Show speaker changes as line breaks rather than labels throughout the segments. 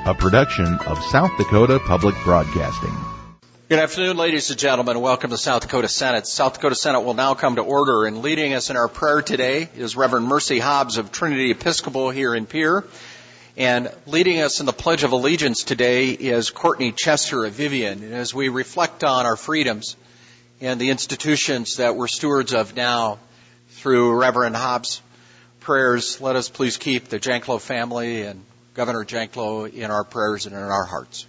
a production of South Dakota Public Broadcasting.
Good afternoon, ladies and gentlemen. Welcome to South Dakota Senate. South Dakota Senate will now come to order, and leading us in our prayer today is Reverend Mercy Hobbs of Trinity Episcopal here in Pierre. And leading us in the Pledge of Allegiance today is Courtney Chester of Vivian. And as we reflect on our freedoms and the institutions that we're stewards of now through Reverend Hobbs' prayers, let us please keep the Janklow family and Governor Janklow in our prayers and in our hearts.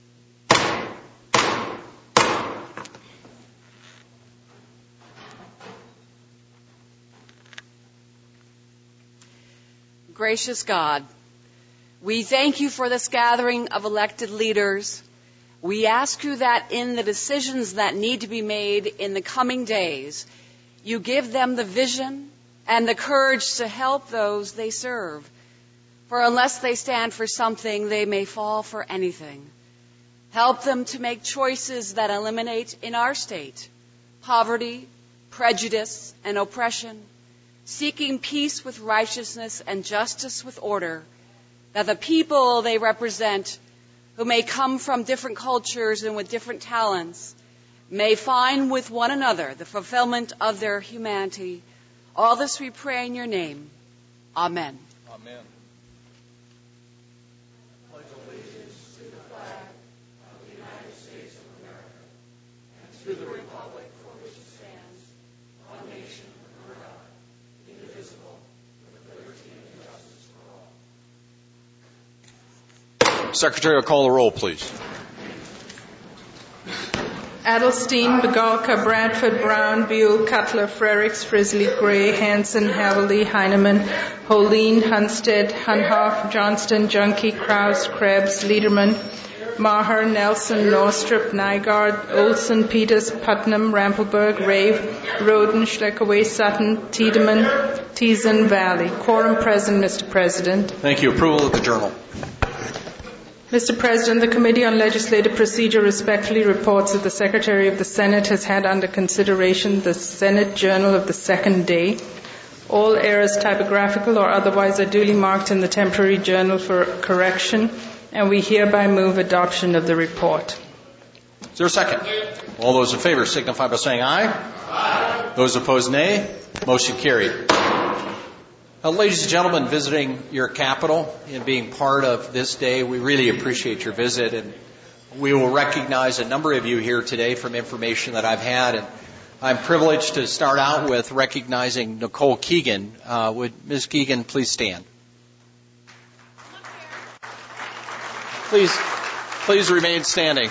Gracious God, we thank you for this gathering of elected leaders. We ask you that in the decisions that need to be made in the coming days, you give them the vision and the courage to help those they serve. For unless they stand for something, they may fall for anything. Help them to make choices that eliminate in our state poverty, prejudice, and oppression, seeking peace with righteousness and justice with order, that the people they represent, who may come from different cultures and with different talents, may find with one another the fulfillment of their humanity. All this we pray in your name. Amen.
Amen.
Pledge allegiance to the flag of the United States of America and to the republic for which it stands, one nation under God, indivisible, with liberty and justice for all.
Secretary will call the roll, please.
Adelstein, Begalka, Bradford, Brown, Buell, Cutler, Frerichs, Frisley, Gray, Hanson, Haverly, Heineman, Holeen, Hunstead, Hunhoff, Johnston, Junkie, Kraus, Krebs, Liederman, Maher, Nelson, Norstrup, Nygaard, Olson, Peters, Putnam, Rampelberg, Rave, Roden, Schleckaway, Sutton, Tiedemann, Thiessen, Valley. Quorum present, Mr. President.
Thank you. Approval of the journal.
Mr. President, the Committee on Legislative Procedure respectfully reports that the Secretary of the Senate has had under consideration the Senate Journal of the second day. All errors, typographical or otherwise, are duly marked in the temporary journal for correction, and we hereby move adoption of the report.
Is there a second? All those in favor signify by saying aye. Aye. Those opposed, nay. Motion carried. Ladies and gentlemen, visiting your capital and being part of this day, we really appreciate your visit, and we will recognize a number of you here today from information that I've had. And I'm privileged to start out with recognizing Nicole Keegan. Would Ms. Keegan please stand? Please remain standing.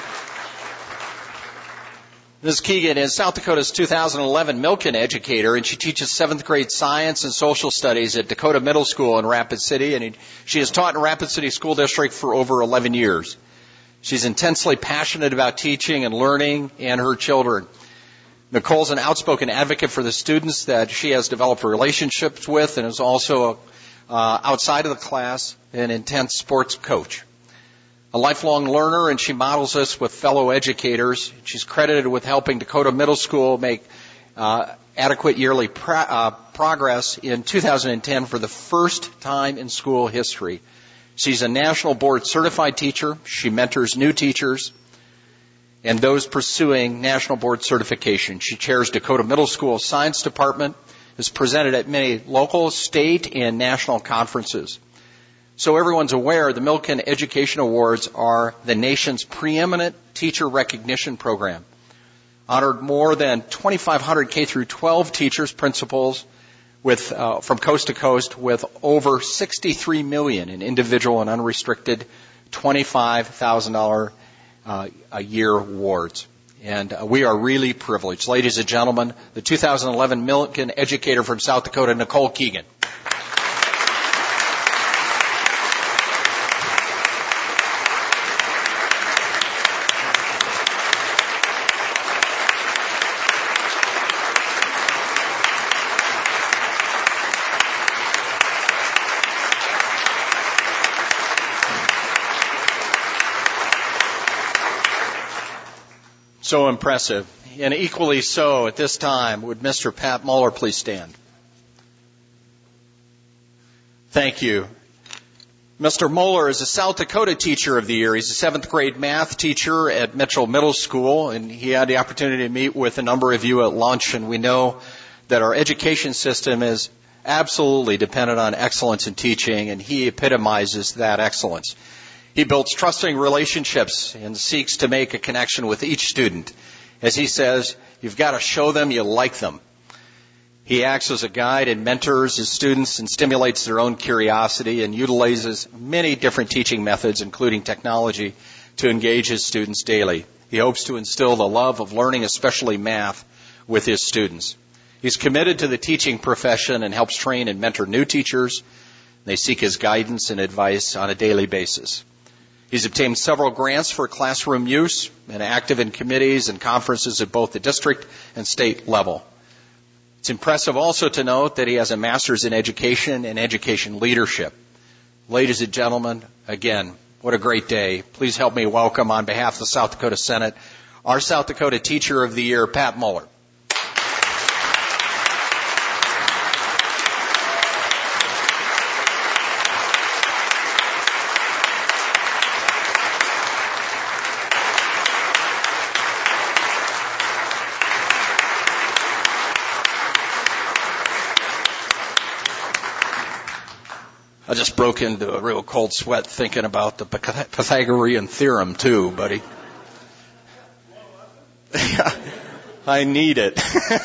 Ms. Keegan is South Dakota's 2011 Milken Educator, and she teaches 7th grade science and social studies at Dakota Middle School in Rapid City, and she has taught in Rapid City School District for over 11 years. She's intensely passionate about teaching and learning and her children. Nicole's an outspoken advocate for the students that she has developed relationships with, and is also, outside of the class, an intense sports coach. A lifelong learner, and she models this with fellow educators. She's credited with helping Dakota Middle School make adequate yearly progress in 2010 for the first time in school history. She's a National Board certified teacher. She mentors new teachers and those pursuing National Board certification. She chairs Dakota Middle School Science Department, is presented at many local, state, and national conferences. So everyone's aware, the Milken Education Awards are the nation's preeminent teacher recognition program. Honored more than 2,500 K through 12 teachers, principals, with from coast to coast, with over $63 million in individual and unrestricted $25,000 a year awards. And we are really privileged. Ladies and gentlemen, the 2011 Milken Educator from South Dakota, Nicole Keegan. So impressive. And equally so at this time, would Mr. Pat Muller please stand? Thank you. Mr. Moeller is a South Dakota Teacher of the Year. He's a 7th grade math teacher at Mitchell Middle School, and he had the opportunity to meet with a number of you at lunch, and we know that our education system is absolutely dependent on excellence in teaching, and he epitomizes that excellence. He builds trusting relationships and seeks to make a connection with each student. As he says, you've got to show them you like them. He acts as a guide and mentors his students and stimulates their own curiosity and utilizes many different teaching methods, including technology, to engage his students daily. He hopes to instill the love of learning, especially math, with his students. He's committed to the teaching profession and helps train and mentor new teachers. They seek his guidance and advice on a daily basis. He's obtained several grants for classroom use and active in committees and conferences at both the district and state level. It's impressive also to note that he has a master's in education and education leadership. Ladies and gentlemen, again, what a great day. Please help me welcome on behalf of the South Dakota Senate, our South Dakota Teacher of the Year, Pat Moeller. I just broke into a real cold sweat thinking about the Pythagorean theorem too, buddy. I need it.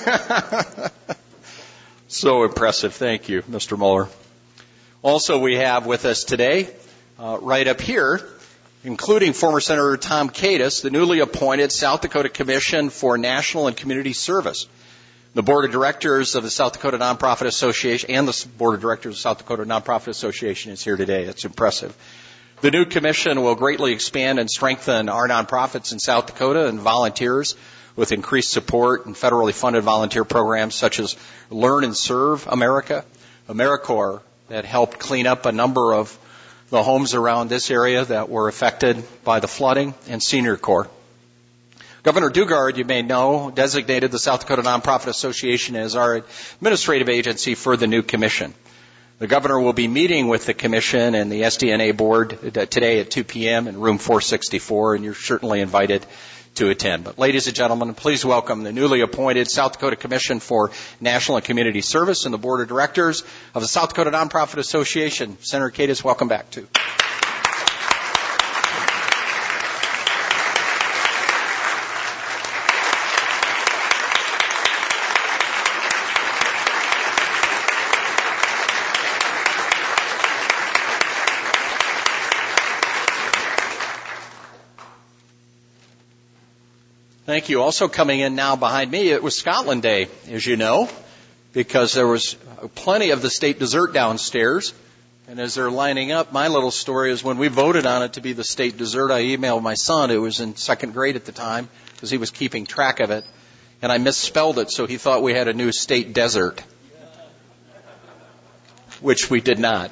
So impressive. Thank you, Mr. Moeller. Also, we have with us today, right up here, including former Senator Tom Katus, the newly appointed South Dakota Commission for National and Community Service. The Board of Directors of the South Dakota Nonprofit Association and the Board of Directors of the South Dakota Nonprofit Association is here today. That's impressive. The new commission will greatly expand and strengthen our nonprofits in South Dakota and volunteers with increased support and federally funded volunteer programs such as Learn and Serve America, AmeriCorps, that helped clean up a number of the homes around this area that were affected by the flooding, and Senior Corps. Governor Dugard, you may know, designated the South Dakota Nonprofit Association as our administrative agency for the new commission. The governor will be meeting with the commission and the SDNA board today at 2 p.m. in room 464, and you're certainly invited to attend. But ladies and gentlemen, please welcome the newly appointed South Dakota Commission for National and Community Service and the Board of Directors of the South Dakota Nonprofit Association. Senator Katus, welcome back too. Thank you. Also coming in now behind me, it was Scotland Day, as you know, because there was plenty of the state dessert downstairs. And as they're lining up, my little story is when we voted on it to be the state dessert, I emailed my son, who was in 2nd grade at the time, because he was keeping track of it, and I misspelled it, so he thought we had a new state desert, which we did not.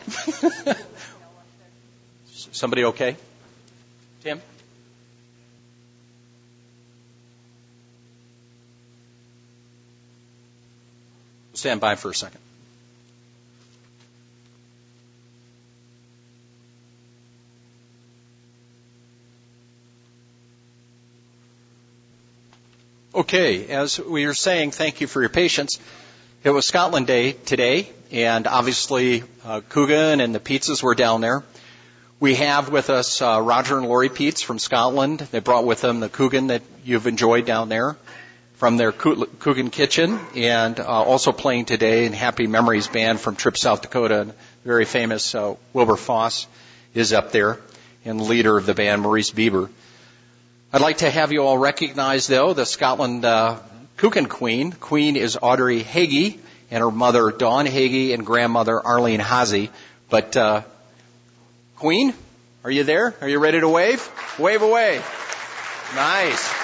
Somebody okay? Tim? Stand by for a second. Okay, as we were saying, thank you for your patience. It was Scotland Day today, and obviously Coogan and the Pietzes were down there. We have with us Roger and Lori Pietz from Scotland. They brought with them the Coogan that you've enjoyed down there from their Coogan Kitchen, and also playing today in Happy Memories Band from Tripp, South Dakota. Very famous Wilbur Foss is up there, and the leader of the band, Maurice Bieber. I'd like to have you all recognize, though, the Scotland Coogan Queen. Queen is Audrey Hagee, and her mother, Dawn Hagee, and grandmother, Arlene Hazy. But Queen, are you there? Are you ready to wave? Wave away. Nice.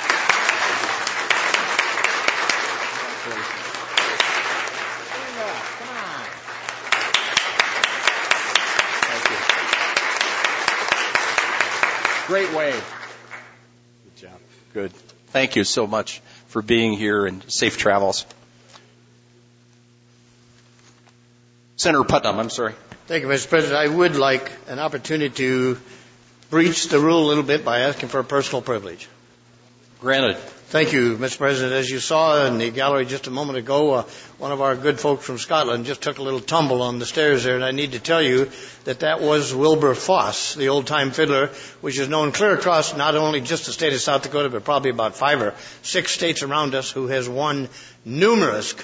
Great wave. Good job. Good. Thank you so much for being here and safe travels. Senator Putnam, I'm sorry.
Thank you, Mr. President. I would like an opportunity to breach the rule a little bit by asking for a personal privilege.
Granted.
Thank you, Mr. President. As you saw in the gallery just a moment ago, one of our good folks from Scotland just took a little tumble on the stairs there, and I need to tell you that was Wilbur Foss, the old-time fiddler, which is known clear across not only just the state of South Dakota, but probably about 5 or 6 states around us, who has won numerous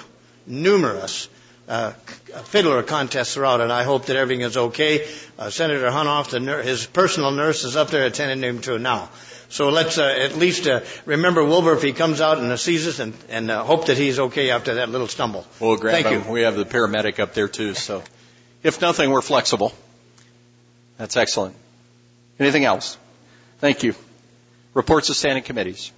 fiddler contests throughout, and I hope that everything is okay. Senator Hunoff, his personal nurse, is up there attending him to now. So let's at least remember Wilbur if he comes out and sees us, and hope that he's okay after that little stumble.
Well, Grandpa,
thank you.
We have the paramedic up there too, so if nothing, we're flexible. That's excellent. Anything else? Thank you. Reports of standing committees.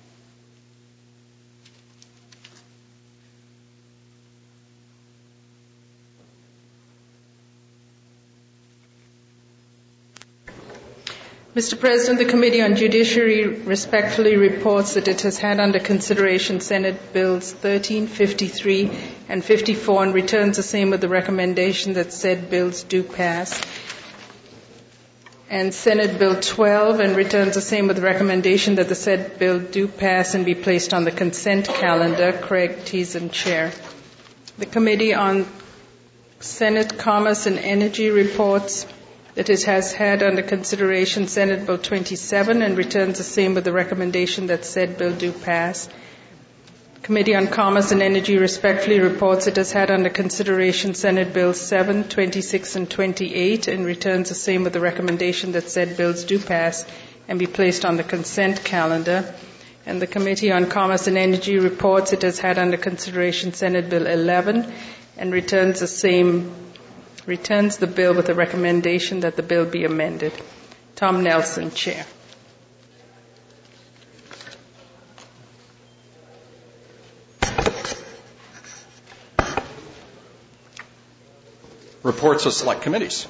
Mr. President, the Committee on Judiciary respectfully reports that it has had under consideration Senate Bills 13, 53, and 54 and returns the same with the recommendation that said bills do pass. And Senate Bill 12 and returns the same with the recommendation that the said bill do pass and be placed on the consent calendar. Craig Teason, Chair. The Committee on Senate Commerce and Energy reports that it has had under consideration Senate Bill 27 and returns the same with the recommendation that said bill do pass. Committee on Commerce and Energy respectfully reports it has had under consideration Senate Bills 7, 26, and 28 and returns the same with the recommendation that said bills do pass and be placed on the consent calendar. And the Committee on Commerce and Energy reports it has had under consideration Senate Bill 11 and returns the bill with the recommendation that the bill be amended. Tom Nelson, Chair.
Reports of select committees.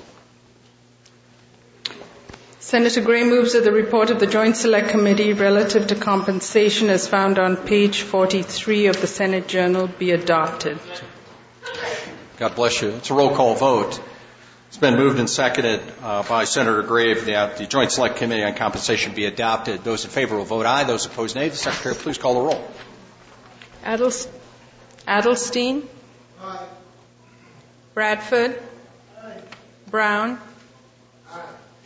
Senator Gray moves that the report of the Joint Select Committee relative to compensation as found on page 43 of the Senate Journal be adopted.
God bless you. It's a roll call vote. It's been moved and seconded by Senator Gray that the Joint Select Committee on Compensation be adopted. Those in favor will vote aye. Those opposed, nay. The Secretary, please call the roll.
Adelstein? Aye. Bradford? Aye. Brown? Aye.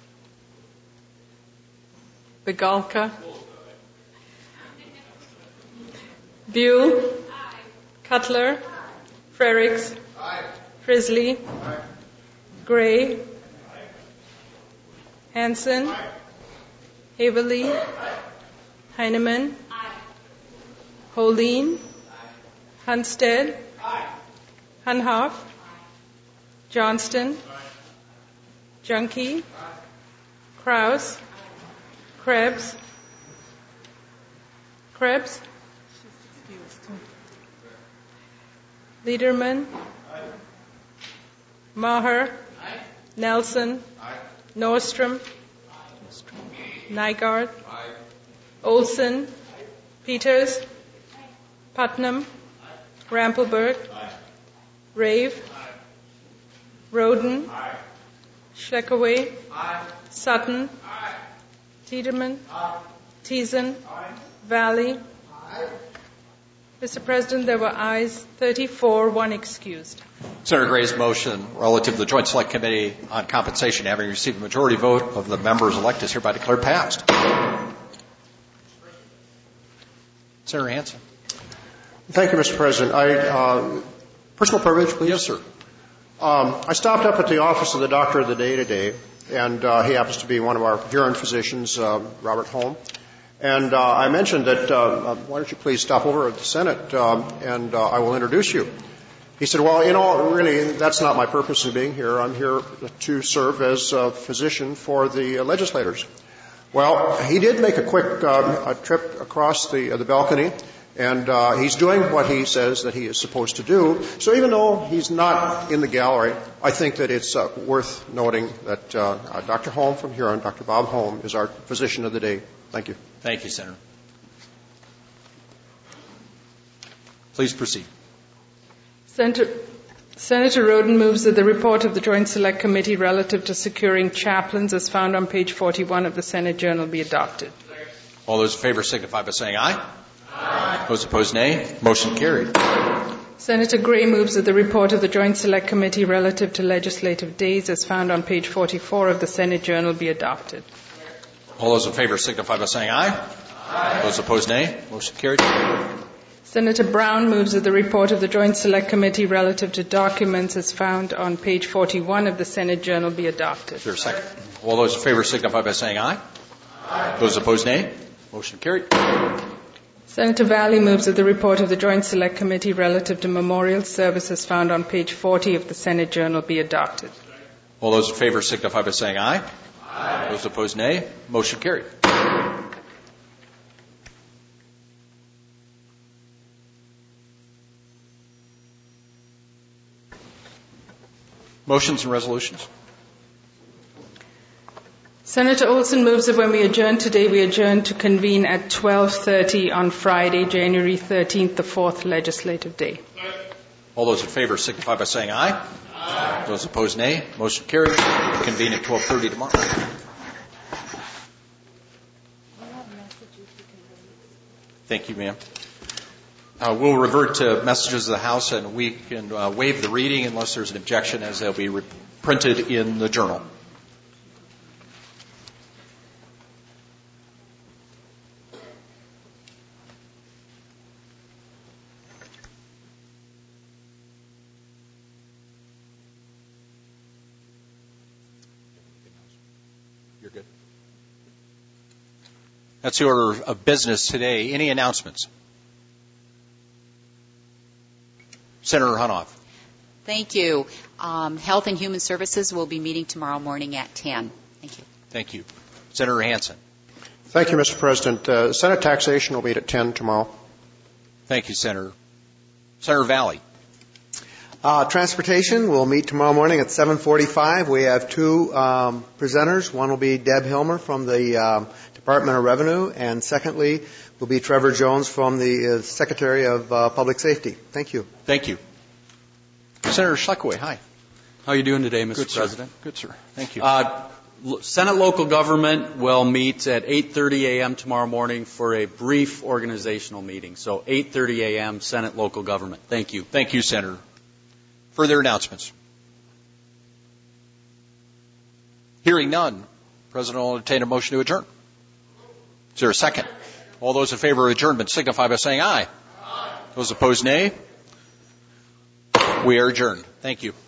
Begalka? Buell? Aye. Cutler? Aye. Frericks? Aye. Frisley? Aye. Gray? Aye. Hansen? Aye. Haverly? Aye. Heineman? Aye. Holeen? Aye. Hunstead? Aye. Hunhoff? Aye. Johnston? Aye. Junkie? Aye. Kraus? Aye. Krebs? Liederman? Aye. Maher? Aye. Nelson? Aye. Nordstrom? Aye. Nygaard? Aye. Olson? Aye. Peters? Aye. Putnam? Aye. Rampelberg? Aye. Rave? Aye. Roden? Aye. Schleckaway? Aye. Sutton? Aye. Tiedemann? Aye. Teason? Aye. Valley? Aye. Mr. President, there were ayes 34, 1 excused.
Senator Gray's motion relative to the Joint Select Committee on Compensation having received a majority vote of the members elected is hereby declared passed. Senator Hansen.
Thank you, Mr. President. Personal privilege, please.
Yes, sir.
I stopped up at the office of the doctor of the day today, and he happens to be one of our Huron physicians, Robert Holm. And I mentioned that, why don't you please stop over at the Senate, and I will introduce you. He said, well, really, that's not my purpose in being here. I'm here to serve as a physician for the legislators. Well, he did make a quick trip across the balcony, and he's doing what he says that he is supposed to do. So even though he's not in the gallery, I think that it's worth noting that Dr. Holm from Huron, Dr. Bob Holm, is our physician of the day. Thank you.
Thank you, Senator. Please proceed.
Senator Roden moves that the report of the Joint Select Committee relative to securing chaplains as found on page 41 of the Senate Journal be adopted.
All those in favor signify by saying aye. Aye. Those opposed, nay. Motion carried.
Senator Gray moves that the report of the Joint Select Committee relative to legislative days as found on page 44 of the Senate Journal be adopted.
All those in favor signify by saying aye. Aye. Those opposed, nay. Motion carried.
Senator Brown moves that the report of the Joint Select Committee relative to documents as found on page 41 of the Senate Journal be adopted.
Is there a second? All those in favor signify by saying aye. Aye. Those opposed, nay. Motion carried.
Senator Valley moves that the report of the Joint Select Committee relative to memorial services found on page 40 of the Senate Journal be adopted.
All those in favor signify by saying aye. Aye. Those opposed, nay. Motion carried. Motions and resolutions.
Senator Olson moves that when we adjourn today, we adjourn to convene at 12:30 on Friday, January 13th, the fourth legislative day.
All those in favor signify by saying aye. Aye. Those opposed, nay. Motion carried. Convene at 12:30 tomorrow. Thank you, ma'am. We'll revert to messages of the House, and we can waive the reading unless there's an objection, as they'll be printed in the journal. You're good. That's the order of business today. Any announcements? Senator Hunoff.
Thank you. Health and Human Services will be meeting tomorrow morning at 10. Thank you.
Thank you. Senator Hansen.
Thank you, Mr. President. Senate taxation will meet at 10 tomorrow.
Thank you, Senator. Senator Valley.
Transportation will meet tomorrow morning at 7:45. We have two presenters. One will be Deb Hilmer from the Department of Revenue, and secondly will be Trevor Jones from the Secretary of Public Safety. Thank you.
Thank you. Senator Schleckaway, hi.
How are you doing today, Mr. President?
Good, sir. Thank you.
Senate Local Government will meet at 8:30 a.m. tomorrow morning for a brief organizational meeting. So 8:30 a.m. Senate Local Government. Thank you.
Thank you, Senator. Further announcements? Hearing none, President will entertain a motion to adjourn. Is there a second? All those in favor of adjournment signify by saying aye. Aye. Those opposed, nay. We are adjourned. Thank you.